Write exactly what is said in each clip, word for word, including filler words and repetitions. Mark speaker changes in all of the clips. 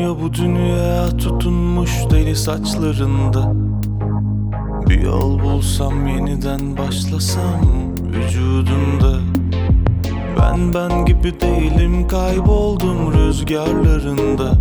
Speaker 1: Kafamla bu dünya tutunmuş deli saçlarında. Bir yol bulsam, yeniden başlasam vücudumda. Ben ben gibi değilim, kayboldum rüzgarlarında.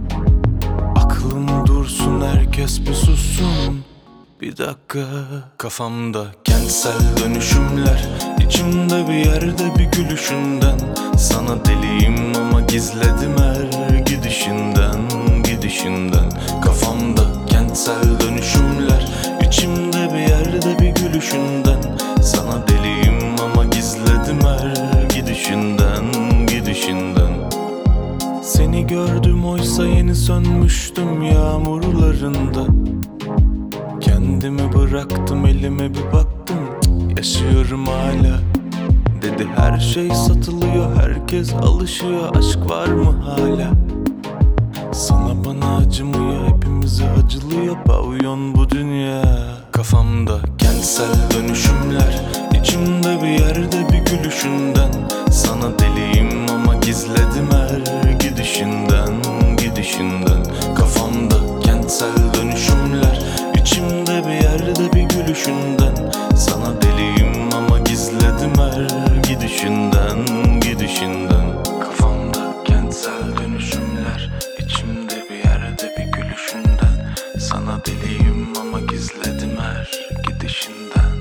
Speaker 1: Aklım dursun, herkes bir sussun bir dakika. Kafamda kentsel dönüşümler, içimde bir yerde bir gülüşünden. Sana deliyim ama gizledim her gidişinden, gidişinden. Kafamda kentsel dönüşümler, içimde bir yerde bir gülüşünden. Sana deliyim ama gizledim her gidişinden, gidişinden. Seni gördüm oysa yeni sönmüştüm yağmurlarında. Kendimi bıraktım, elime bir baktım, yaşıyorum hala. Dedi her şey satılıyor, herkes alışıyor, aşk var mı hala? Sana bana acımıyor, hepimize acılıyor, pavyon bu dünya. Kafamda kentsel dönüşümler, içimde bir yerde bir gülüşünden. Sana deliyim ama gizledim her gidişinden, gidişinden. Kafamda kentsel dönüşümler, içimde bir yerde bir gülüşünden. Sana deliyim ama gizledim her gidişinden, gidişinden. Kafamda kentsel dönüşümler, içimde bir yerde bir gülüşünden. Sana deliyim ama gizledim her gidişinden,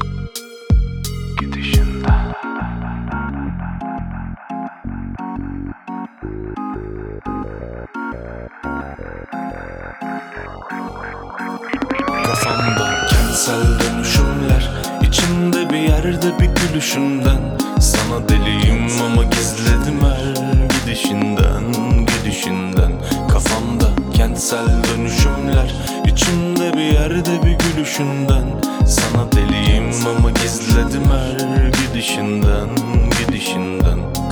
Speaker 1: gidişinden. Kafamda kentsel dönüşümler, içimde bir yerde bir gülüşünden. Sana deliyim ama gizledim her gidişinden, gidişinden. Kafamda kentsel dönüşümler, içimde bir yerde bir gülüşünden. Sana deliyim ama gizledim her gidişinden, gidişinden.